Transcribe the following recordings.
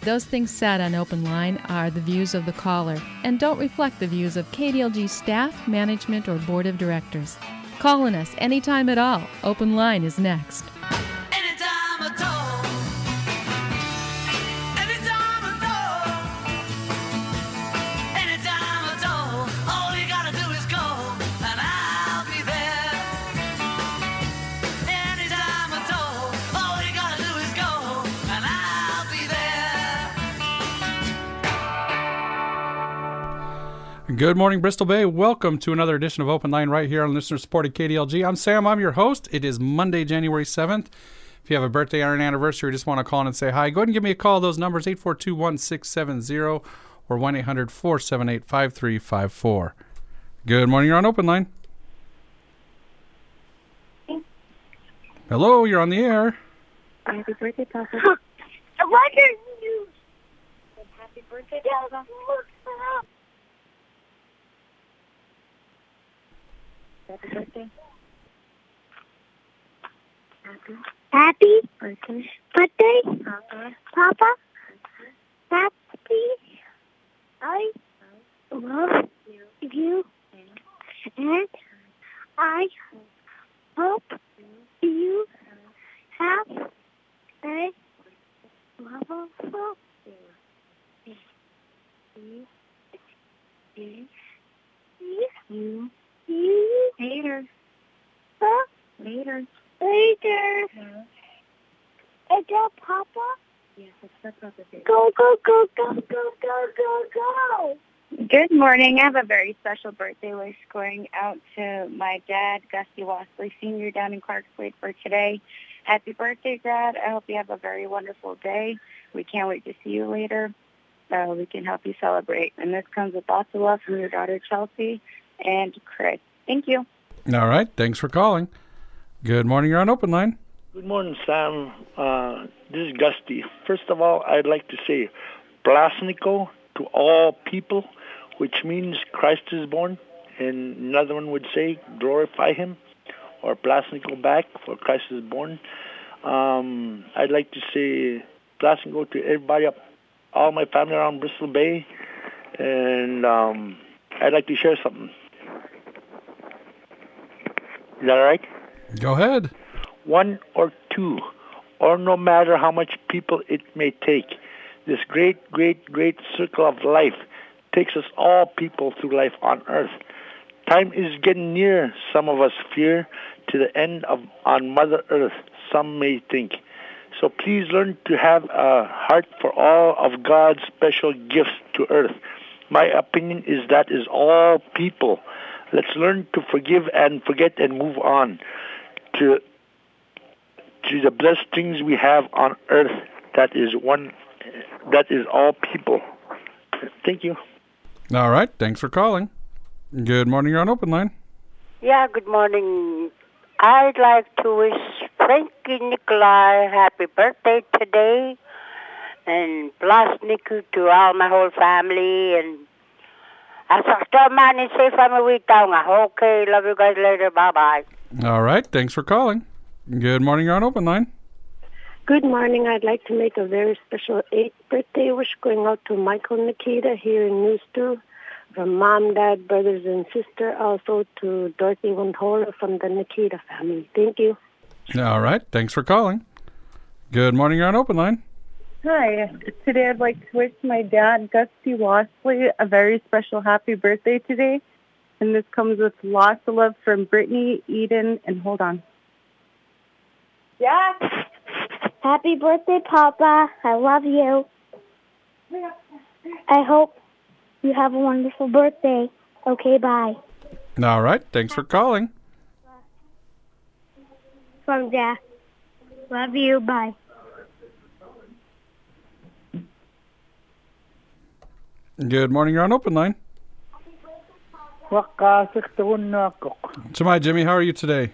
Those things said on Open Line are the views of the caller and don't reflect the views of KDLG staff, management, or board of directors. Calling us anytime at all. Open Line is next. Anytime at all. Anytime at all. Anytime at all. All you gotta do is call and I'll be there. Anytime at all. All you gotta do is go and I'll be there. Good morning, Bristol Bay. Welcome to another edition of Open Line right here on listener-supported KDLG. I'm Sam. I'm your host. It is Monday, January 7th. If you have a birthday or an anniversary, just want to call in and say hi, go ahead and give me a call. Those numbers, 842-1670 or 1-800-478-5354. Good morning. You're on Open Line. Hello, you're on the air. Happy birthday, Papa. I wonder you. Happy birthday, Papa. Happy birthday. Happy Birthday. birthday, Papa. Papa. Happy. I love you, and I hope you have a wonderful you Later. later. Yeah. Is that Papa? Yes, that's Papa's day. Go, go, go, go, go, go, go, go. Good morning. I have a very special birthday wish going out to my dad, Gusty Wasley Sr. down in Clarks Lake for today. Happy birthday, Dad. I hope you have a very wonderful day. We can't wait to see you later. We can help you celebrate. And this comes with lots of love from your daughter, Chelsea, and Chris. Thank you. All right. Thanks for calling. Good morning. You're on Open Line. Good morning, Sam. This is Gusty. First of all, I'd like to say Blasnico to all people, which means Christ is born. And another one would say glorify him, or Blasnico back, for Christ is born. I'd like to say Blasnico to everybody up, all my family around Bristol Bay. And I'd like to share something. Is that all right? Go ahead. One or two, or no matter how much people it may take, this great, great, great circle of life takes us all people through life on earth. Time is getting near, some of us fear, to the end on Mother Earth, some may think. So please learn to have a heart for all of God's special gifts to earth. My opinion is that is all people. Let's learn to forgive and forget and move on to the blessed things we have on earth. That is all people. Thank you. All right. Thanks for calling. Good morning. You're on Open Line. Yeah, good morning. I'd like to wish Frankie Nikolai happy birthday today, and plus Niku to all my whole family, and asakta man and safe family tao nga. Okay, love you guys later. Bye-bye. All right. Thanks for calling. Good morning. You're on Open Line. Good morning. I'd like to make a very special 8th birthday wish going out to Michael and Nikita here in Newstew, from Mom, Dad, brothers, and sister. Also to Dorothy Wandhola from the Nikita family. Thank you. All right. Thanks for calling. Good morning. You're on Open Line. Hi. Today I'd like to wish my dad, Gusty Wasley, a very special happy birthday today. And this comes with lots of love from Brittany, Eden, and hold on. Yeah. Happy birthday, Papa. I love you. I hope you have a wonderful birthday. Okay, bye. All right. Thanks for calling. From Dad. Love you. Bye. Good morning. You're on Open Line. Sumay, Jimmy, how are you today?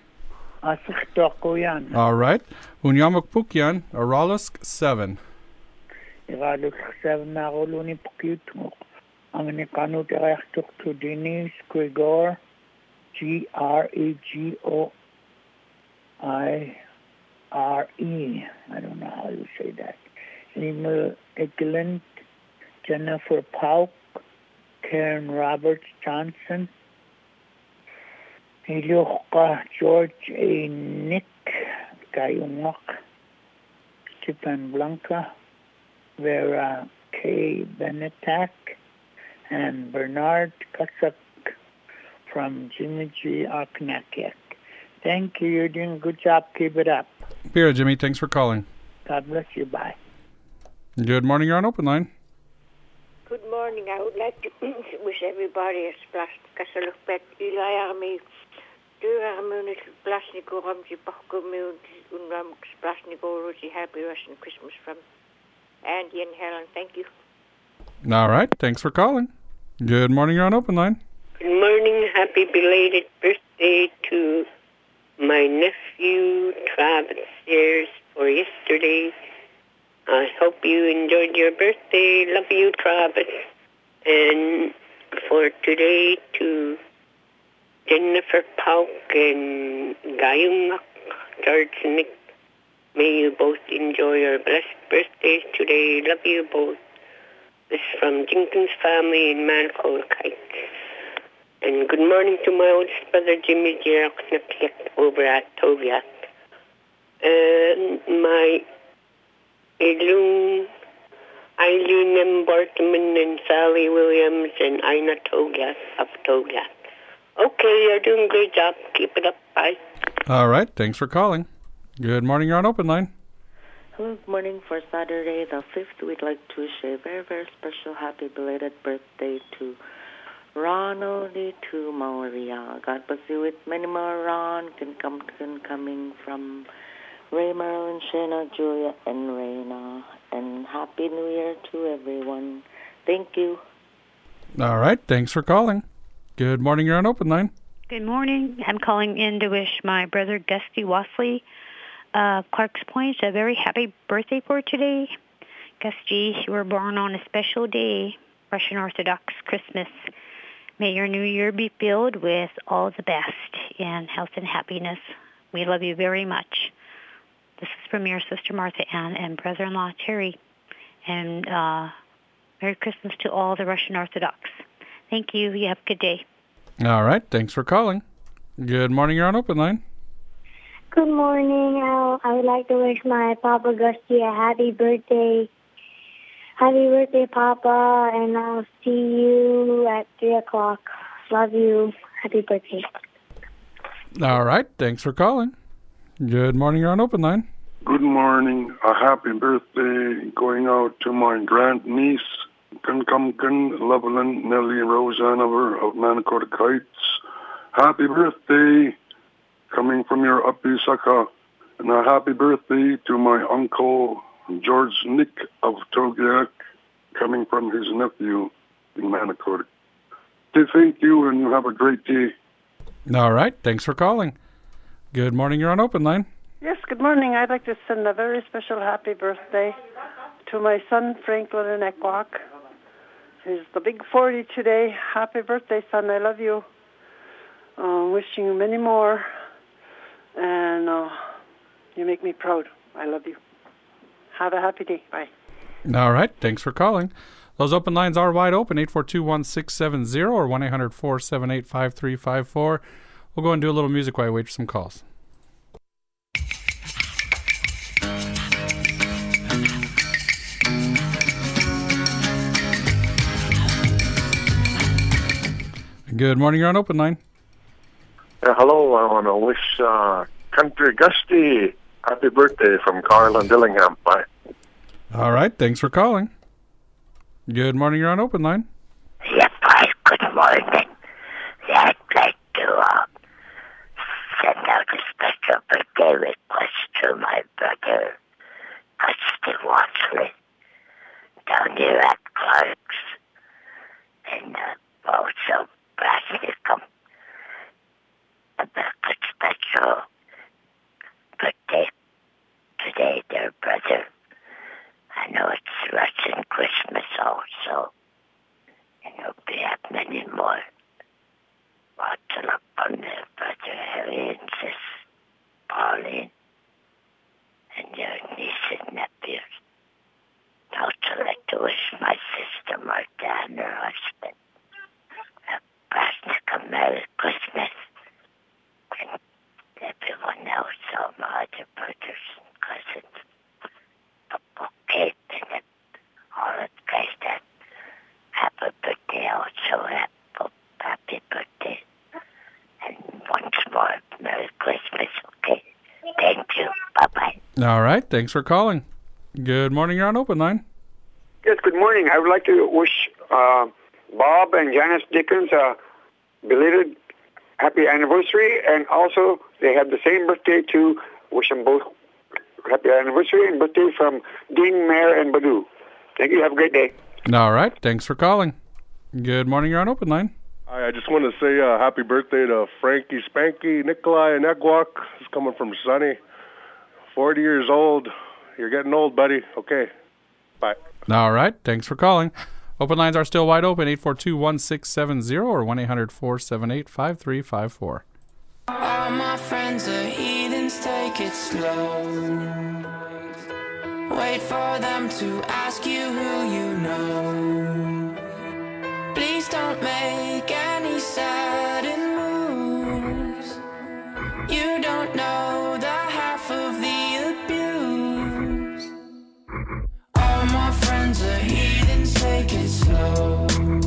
All right. Unyamuk Pukyan, Aralask 7. Iraluk 7 na roluni Pukyut. Ang nikano direktok to Denise Gregor, Gregoire. I don't know how you say that. Emil Egeland, Jennifer Pauk, Karen Roberts Johnson, Ilioka George A. Nick, Gayungak, Stefan Blanca, Vera K. Benetak, and Bernard Kasak from Jimmy G. Aknakiak. Thank you. You're doing a good job. Keep it up. Here, Jimmy. Thanks for calling. God bless you. Bye. Good morning. You're on Open Line. Good morning. I would like to wish everybody a splash kasalukpet ilayami. Duaramunit plasnikoramji pahkumun unram splasnikoruji happy Russian Christmas from Andy and Helen. Thank you. All right. Thanks for calling. Good morning. You're on Open Line. Good morning. Happy belated birthday to my nephew, Travis Sears, for yesterday. I hope you enjoyed your birthday. Love you, Travis. And for today, to Jennifer Pauk and Gayungak, George Nick, may you both enjoy your blessed birthdays today. Love you both. This is from Jenkins family in Manicold Heights. And good morning to my oldest brother, Jimmy Jerox over at Togiak. And my Eileen M. Bartman and Sally Williams and Ina Togiak of Togiak. Okay, you're doing a great job. Keep it up. Bye. All right. Thanks for calling. Good morning. You're on Open Line. Hello, good morning. For Saturday the 5th, we'd like to wish a very, very special happy belated birthday to Ronald to Maria. God bless you with many more Ron coming from Ray, Marilyn, Shana, Julia, and Raina. And Happy New Year to everyone. Thank you. All right. Thanks for calling. Good morning. You're on Open Line. Good morning. I'm calling in to wish my brother Gusty Wasley of Clarks Point a very happy birthday for today. Gusty, you were born on a special day, Russian Orthodox Christmas. May your new year be filled with all the best in health and happiness. We love you very much. This is from your sister Martha Ann and brother-in-law Terry. And Merry Christmas to all the Russian Orthodox. Thank you. You have a good day. All right. Thanks for calling. Good morning. You're on Open Line. Good morning. I would like to wish my Papa Gusty a happy birthday. Happy birthday, Papa, and I'll see you at 3 o'clock. Love you. Happy birthday. All right. Thanks for calling. Good morning. You're on Open Line. Good morning. A happy birthday going out to my grandniece, Kunkumkin, Lebanon, Nellie Rose Hanover of Manicold Heights. Happy birthday coming from your Uppi Saka. And a happy birthday to my uncle, George Nick of Togiak, coming from his nephew in Manicold. Thank you, and you have a great day. All right. Thanks for calling. Good morning. You're on Open Line. Yes, good morning. I'd like to send a very special happy birthday to my son, Franklin in Ekwak. He's the big 40 today. Happy birthday, son. I love you. Wishing you many more. And you make me proud. I love you. Have a happy day. Bye. All right. Thanks for calling. Those open lines are wide open, 842-1670 or 1-800-478-5354. We'll go and do a little music while we wait for some calls. Good morning. You're on Open Line. Hello. I want to wish Country Gusty happy birthday from Carl and Dillingham. Bye. All right. Thanks for calling. Good morning. You're on Open Line. Yes, hi. Good morning. I'd like to send out a special birthday request to my brother, Gusty Wasley, down here at Clark's, and also Brasnicum. A special birthday today, dear brother. I know it's Russian Christmas also, and hope you have many more. Watching up on their brother Harry and sis Pauline, and your niece and nephews. I'd also like to wish my sister Martha and her husband a Pasnica Merry Christmas. And everyone else, all my other brothers and cousins, Uncle Kate and all the guys that happy birthday also. Happy birthday. And once more, Merry Christmas, okay? Thank you. Bye-bye. All right. Thanks for calling. Good morning. You're on Open Line. Yes, good morning. I would like to wish Bob and Janice Dickens a belated happy anniversary, and also they have the same birthday to wish them both happy anniversary and birthday from Ding, Mayor, and Badu. Thank you. Have a great day. All right. Thanks for calling. Good morning. You're on Open Line. Hi, I just want to say happy birthday to Frankie Spanky Nikolai and Egwok. It's coming from Sunny. 40 years old. You're getting old, buddy. Okay. Bye. All right. Thanks for calling. Open lines are still wide open, 842-1670 or 1-800-478-5354. All my friends are heathens, take it slow. Wait for them to ask you who you know. Please don't make any sudden moves. You don't know the half of the abuse. All my friends are heathens, take it slow.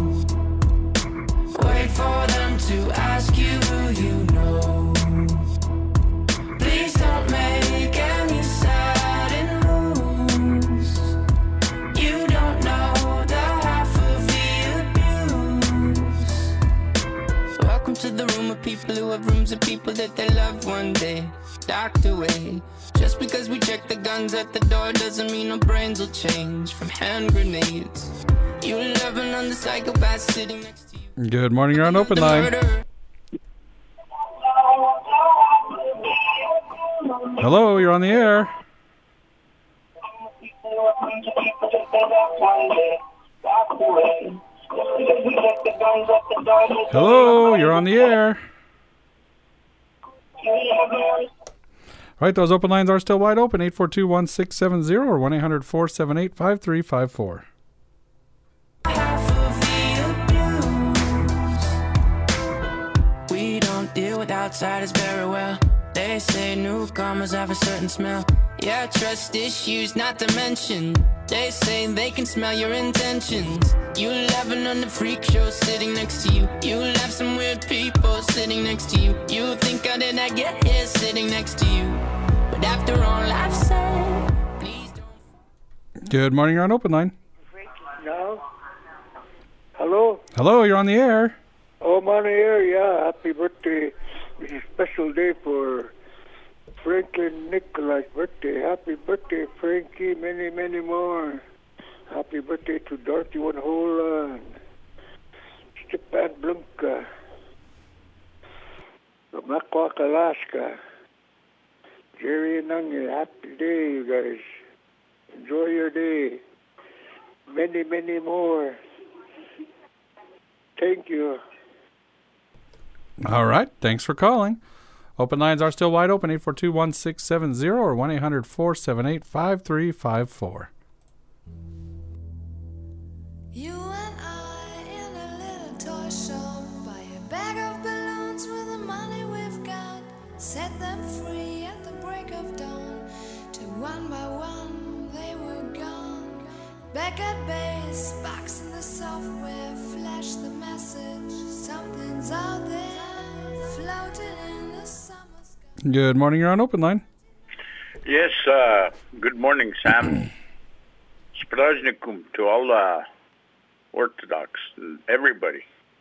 Wait for them to ask you who you know. Please don't make any sudden moves. You don't know the half of the abuse. Welcome to the room of people who have rooms of people that they love one day docked away. Just because we check the guns at the door doesn't mean our brains will change from hand grenades. You loving on the psychopath sitting next to you. Good morning. You're on Open Line. Hello, you're on the air. Hello, you're on the air. Right, those open lines are still wide open, 842-1670 or 1-800-478-5354. We don't deal with outsiders very well. They say newcomers have a certain smell. Yeah, trust issues not to mention. They say they can smell your intentions. You laughing on the freak show sitting next to you. You have some weird people sitting next to you. You think how did I get here sitting next to you? But after all I've said, please don't. Good morning, you're on Open Line. No? Hello? Hello, you're on the air. Oh, I'm on the air, yeah. Happy birthday. It's a special day for Franklin Nikolai's birthday. Happy birthday, Frankie. Many, many more. Happy birthday to Dorothy Van Holland, Stepan Blumka, from Aquak, Alaska. Jerry and Anya, happy day, you guys. Enjoy your day. Many, many more. Thank you. All right. Thanks for calling. Open lines are still wide open, 842-1670 or 1-800-478-5354. You and I in a little toy shop, buy a bag of balloons with the money we've got, set them free at the break of dawn, till one by one they were gone. Back at base, box in the software, flash the message, something's out there, floating in the summer sky. Good morning, you're on Open Line. Yes, good morning, Sam. Spraznikum to all Orthodox and everybody.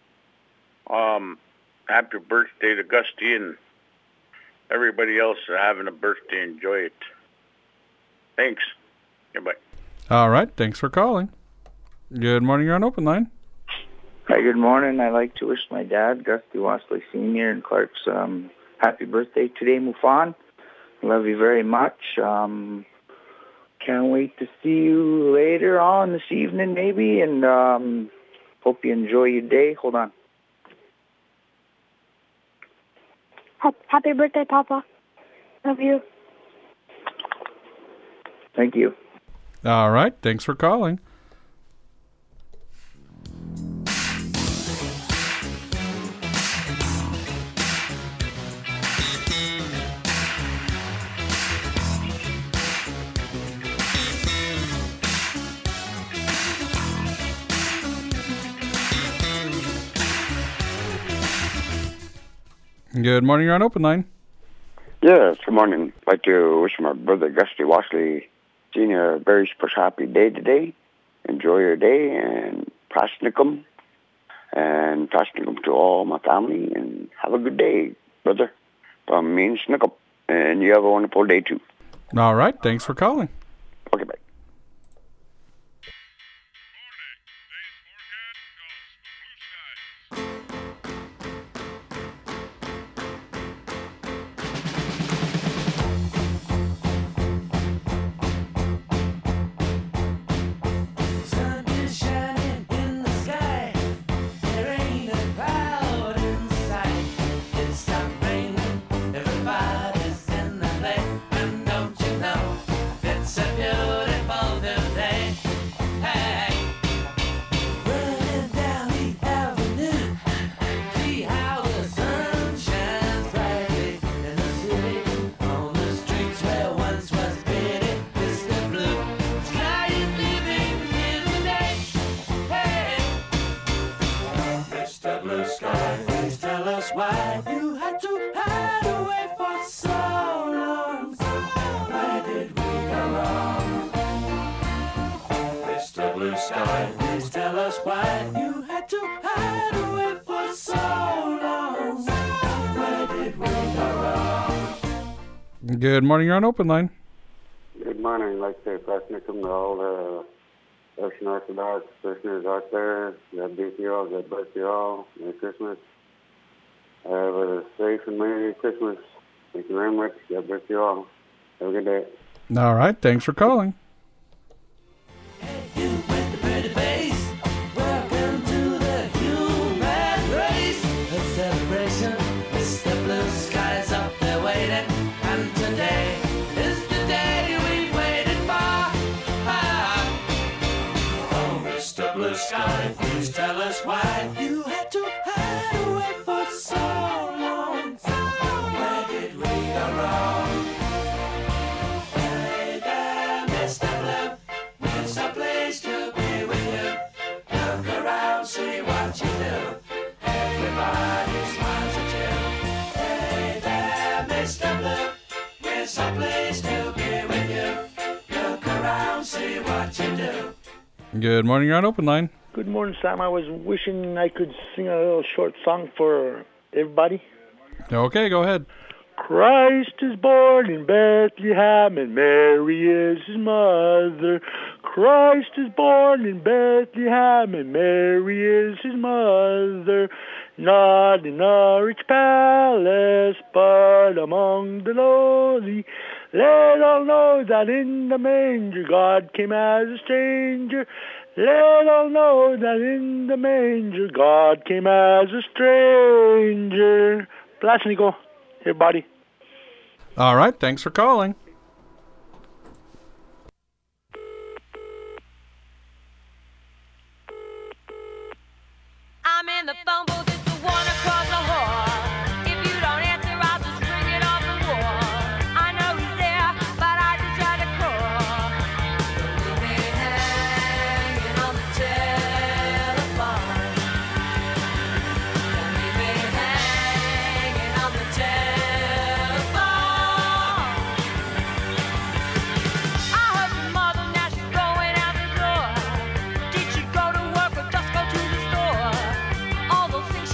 Happy birthday to Gusty and everybody else having a birthday. Enjoy it. Thanks. Goodbye. All right. Thanks for calling. Good morning. You're on Open Line. Hi, good morning. I'd like to wish my dad, Gusty Wasley Sr. in Clark's happy birthday today, Mufan. Love you very much. Can't wait to see you later on this evening, maybe, and hope you enjoy your day. Hold on. Happy birthday, Papa. Love you. Thank you. All right. Thanks for calling. Good morning. You're on Open Line. Yes, good morning. I'd like to wish my brother Gusty Washley Sr. a very special happy day today. Enjoy your day and Prasnikum. And Prasnikum to all my family. And have a good day, brother. From me and Snickum. And you have a wonderful day too. All right. Thanks for calling. Okay, bye. Sun is shining in the sky. There ain't a cloud in sight. It stopped raining. Everybody's in the play. And don't you know it's a beautiful new day? Hey, running down the avenue. See how the sun shines brightly in the city. On the streets where once was pretty Mr. Blue. Sky is living in the day. Hey, Mr. Blue Sky, please tell us why you had to hide away for so long. Where did we go wrong? Mr. Blue Sky, please tell us why you had to hide away for so long. Where did we go wrong? Good morning. You're on Open Line. Good morning. I'd like to say Prasnikum to all the Russian Orthodox listeners out there. God bless you all. God bless you all. Merry Christmas. Have a safe and Merry Christmas. Thank you very much. God bless you all. Have a good day. All right. Thanks for calling. Pretty face. Welcome to the human race. A celebration. Mr. Blue Sky's up there waiting. And today is the day we've waited for. Oh, Mr. Blue Sky, please tell us why you had to hide away for so long. Where did we go wrong? Hey there, Mr. Blue. It's a place to be with you. Look around, see what you do. Everybody smiles at you. Hey there, Mr. Blue. It's a place to be with you. Look around, see what you do. Good morning. You're on Open Line. Good morning, Sam. I was wishing I could sing a little short song for everybody. Okay, go ahead. Christ is born in Bethlehem, and Mary is his mother. Christ is born in Bethlehem, and Mary is his mother. Not in a rich palace, but among the lowly. Let all know that in the manger God came as a stranger. Let all know that in the manger God came as a stranger. Plasnico, everybody. All right. Thanks for calling. I'm in the phone booth, it's the one across the hall. If you don't answer, I'll just ring it off the wall. I know he's there, but I just try to call. Don't leave me hanging on the telephone. Don't leave me hanging on the telephone. I heard your mother, now she's going out the door. Did she go to work or just go to the store? All those things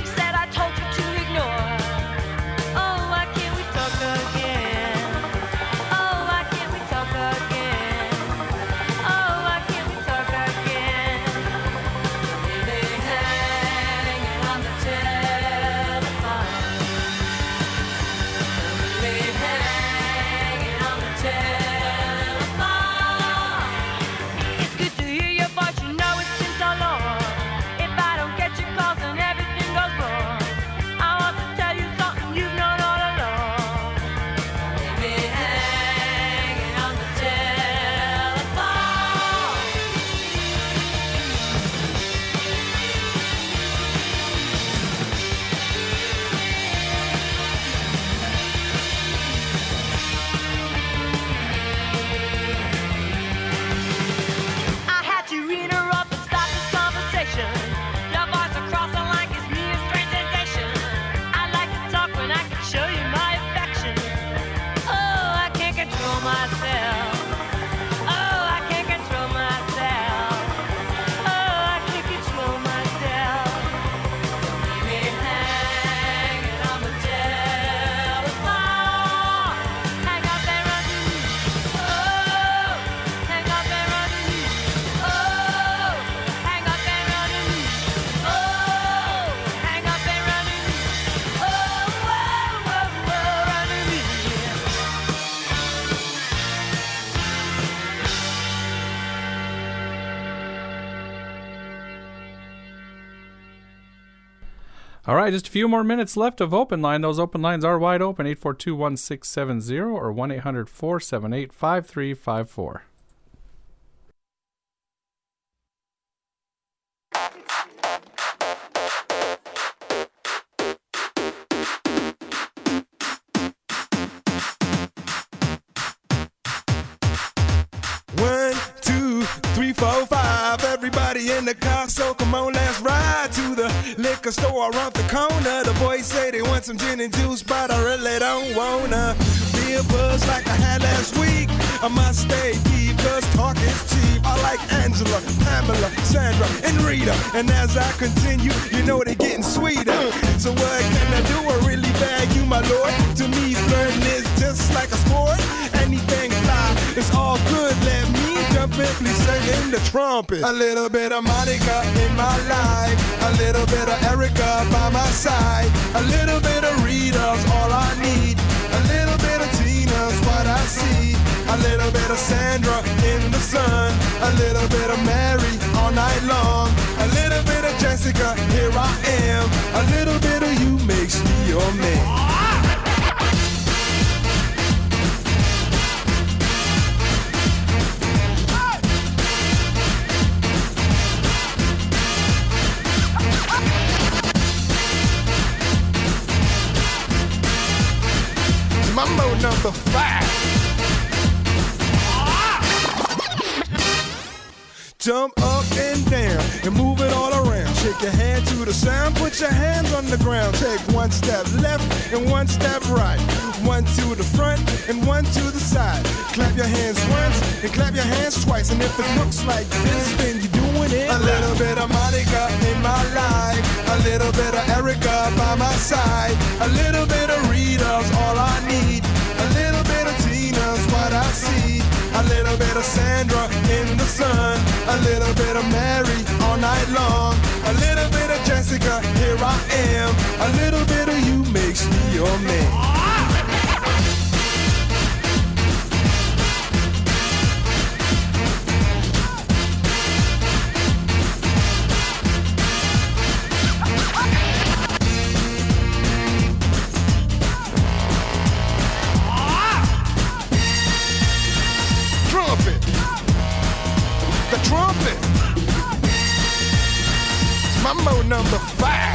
All right, just a few more minutes left of open line. Those open lines are wide open, 842-1670 or 1-800-478-5354. One, two, three, four, five. Everybody in the car, so come on, let's ride to the liquor store around the corner. The boys say they want some gin and juice, but I really don't wanna be a buzz like I had last week. I must stay deep, cause talk is cheap. I like Angela, Pamela, Sandra, and Rita. And as I continue, you know they're getting sweeter. So what can I do? I really bag you, my lord. To me, flirting is just like a sport. Anything fly, it's all good. Let me jump in, please sing in the trumpet. A little bit of Monica in my life, a little bit of Erica by my side, a little bit of Rita's all I need, a little bit of Tina's what I see, a little bit of Sandra in the sun, a little bit of Mary all night long, a little bit of Jessica, here I am, a little bit of you makes me your man. Mambo number 5. Jump up and down and move it all around. Shake your hand to the sound, put your hands on the ground. Take one step left and one step right. One to the front and one to the side. Clap your hands once and clap your hands twice. And if it looks like this, then you're doing it. A little bit of Monica in my life, a little bit of Erica by my side, a little bit of Rita's all I need, a little bit of Tina's what I see, a little bit of Sandra in the sun, a little bit of Mary all night long, a little bit of Jessica, here I am, a little bit of you makes me your man. Trumpet. Mambo number 5.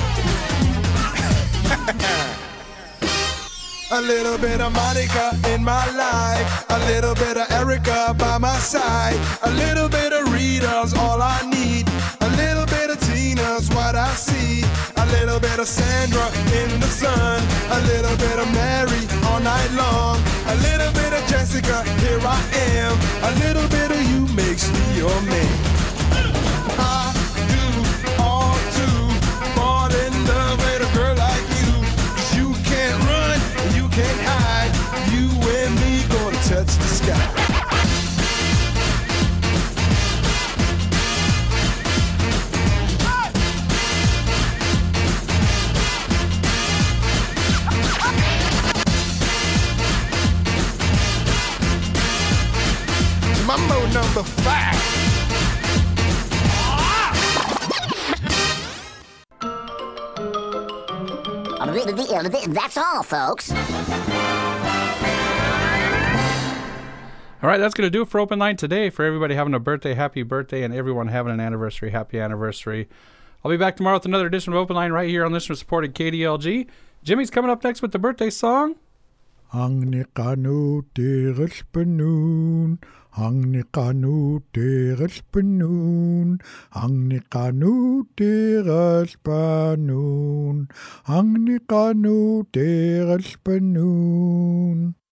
A little bit of Monica in my life, a little bit of Erica by my side, a little bit of Rita's all I need, a little bit of Tina's what I see, a little bit of Sandra in the sun, a little bit of Mary all night long, a little bit of Jessica, here I am, a little bit of you makes me your man. I do all to fall in love with a girl like you, 'cause you can't run, you can't hide, you and me gonna touch the sky. Mambo number 5. That's all, folks. All right, that's going to do it for Open Line today. For everybody having a birthday, happy birthday, and everyone having an anniversary, happy anniversary. I'll be back tomorrow with another edition of Open Line right here on listener-supported KDLG. Jimmy's coming up next with the birthday song. Ang nikanu teres penun, ang nikanu teres penun, ang nikanu teres penun, ang nikanu teres penun.